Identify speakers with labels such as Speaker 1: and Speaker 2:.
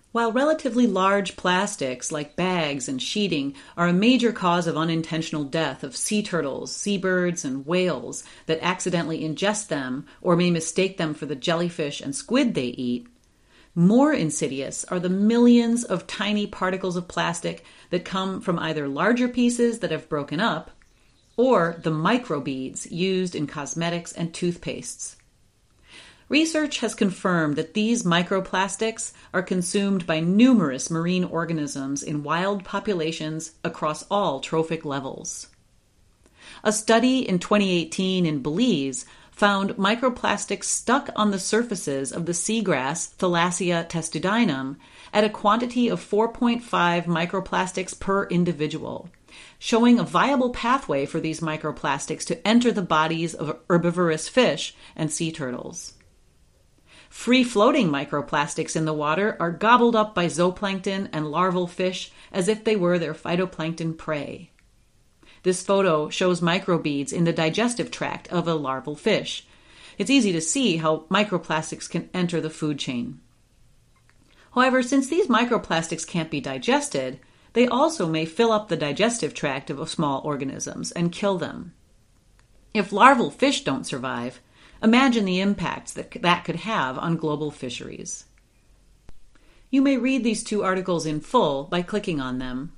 Speaker 1: While relatively large plastics like bags and sheeting are a major cause of unintentional death of sea turtles, seabirds, and whales that accidentally ingest them or may mistake them for the jellyfish and squid they eat, more insidious are the millions of tiny particles of plastic that come from either larger pieces that have broken up or the microbeads used in cosmetics and toothpastes. Research has confirmed that these microplastics are consumed by numerous marine organisms in wild populations across all trophic levels. A study in 2018 in Belize found microplastics stuck on the surfaces of the seagrass Thalassia testudinum at a quantity of 4.5 microplastics per individual, showing a viable pathway for these microplastics to enter the bodies of herbivorous fish and sea turtles. Free-floating microplastics in the water are gobbled up by zooplankton and larval fish as if they were their phytoplankton prey. This photo shows microbeads in the digestive tract of a larval fish. It's easy to see how microplastics can enter the food chain. However, since these microplastics can't be digested, they also may fill up the digestive tract of small organisms and kill them. If larval fish don't survive, imagine the impacts that could have on global fisheries. You may read these two articles in full by clicking on them.